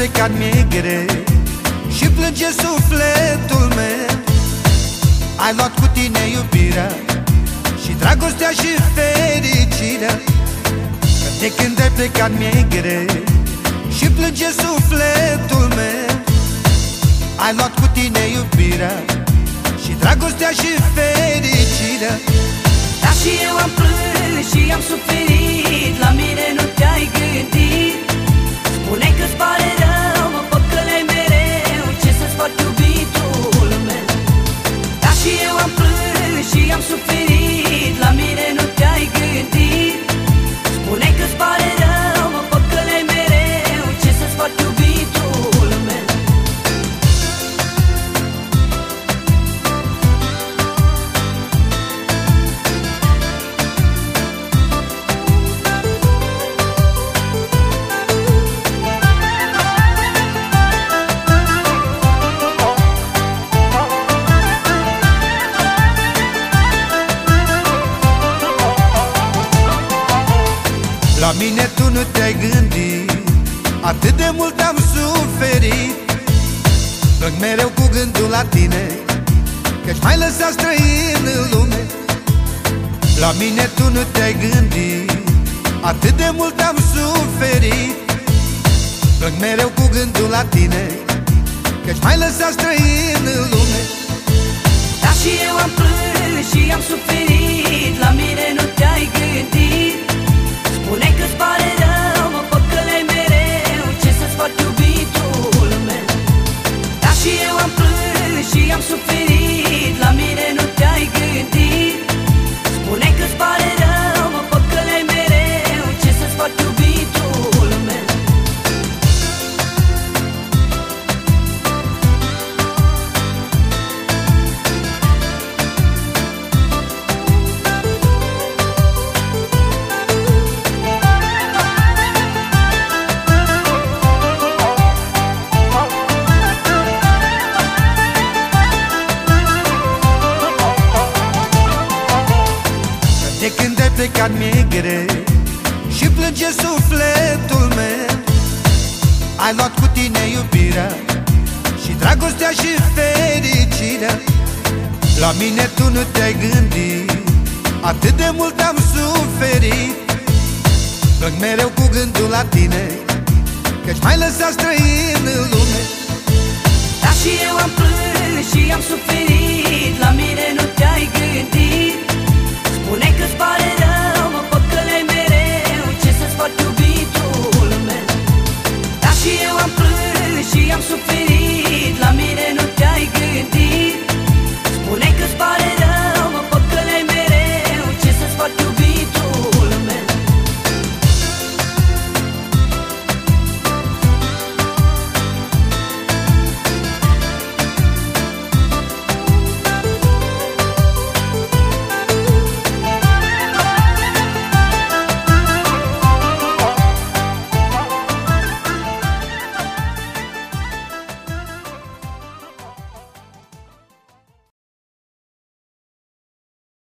plecat mi-e greu și plânge sufletul meu. Ai luat cu tine iubirea și dragostea și fericirea. De când ai plecat mi-e greu și plânge sufletul meu. Ai luat cu tine iubirea și dragostea și fericirea. Dar și eu am plâns și am suferit, la mine nu te-ai gândit. Spune că-ți pare rău, mă păcăleai mereu, ce să-ți fac iubitul meu. Dar și eu am plâns și am suferit, la mine nu te-ai gândit. Spune că-ți pare rău, mă păcăleai mereu, ce să-ți fac iubitul meu. La mine tu nu te-ai gândit, atât de mult am suferit. Plâng mereu cu gândul la tine, că-ți mai lăsat străin în lume. La mine tu nu te-ai gândit, atât de mult am suferit. Plâng mereu cu gândul la tine, că-ți mai lăsat străin în lume. Dar și eu am plâns și am suferit, la mine nu te-ai gândit. Spune că-ți pare rău, mă păcăleai mereu, ce să-ți fac iubitul meu. Dar și eu am plâns și am suferit, la mine nu te-ai gândit. Spune că-ți pare rău, mă păcăleai mereu, ce să-ți fac iubitul meu. De când ai plecat mi-e greu și plânge sufletul meu. Ai luat cu tine iubirea și dragostea și fericirea. La mine tu nu te-ai gândit, atât de mult am suferit. Plâng mereu cu gândul la tine, că-ți mai lăsat străin în lume. Dar și eu am plâns și am suferit,